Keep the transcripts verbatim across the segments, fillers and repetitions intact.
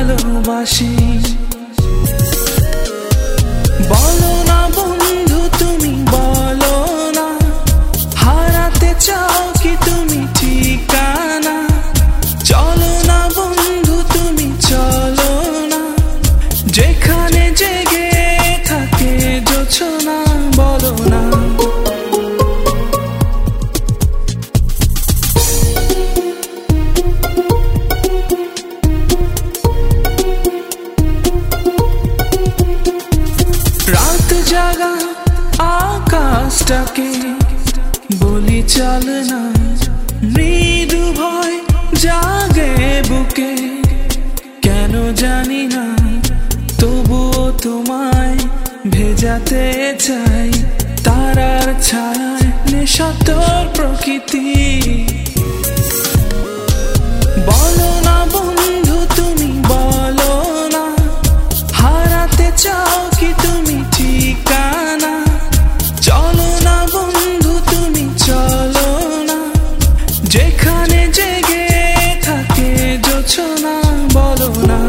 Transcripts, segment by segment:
ভালোবাসি। বলো না বন্ধু তুমি বলো না, হারাতে চাও কি তুমি ঠিকানা? চলো না বন্ধু তুমি চলো না, যেখানে জেগে থাকে জোছনা। বলো না রাত জাগা আকাশটাকে বলি চল না, মৃদু ভয় জাগে বুকে কেন জানি না, তবুও তোমায় ভেজাতে চাই। তারার ছায় নেশাতর প্রকৃতি। বলো না বন্ধু তুমি বলো না, হারাতে চাও কি তুমি ঠিকানা? চলো না বন্ধু তুমি চলো না, যেখানে জেগে থাকে জোছনা। বলো না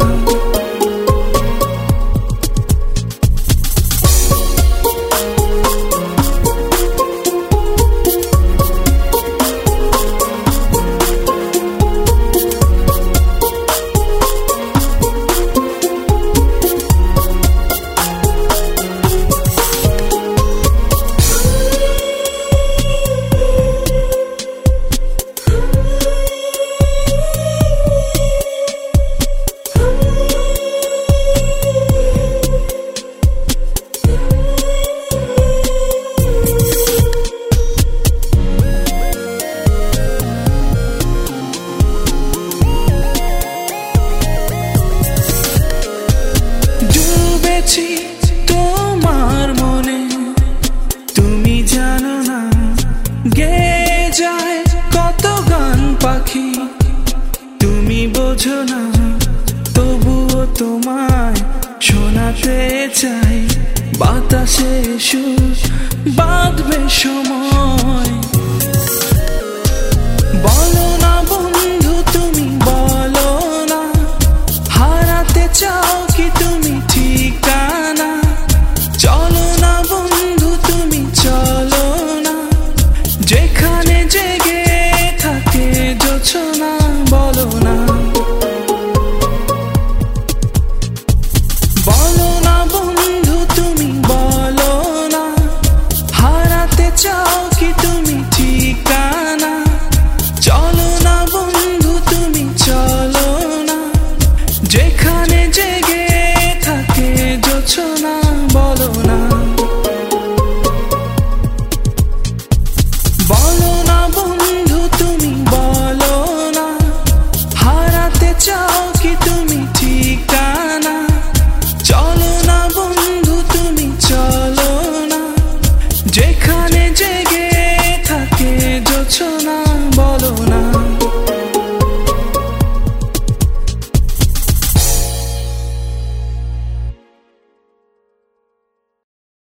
তোমার মনে, তুমি জানো না গেয়ে যায় কত গান পাখি। তুমি বোঝো না তবুও তোমায় শোনাতে চাই। বাতাসে সুর বাঁধবে সময়। বলো না বন্ধু তুমি বলো না, হারাতে চাও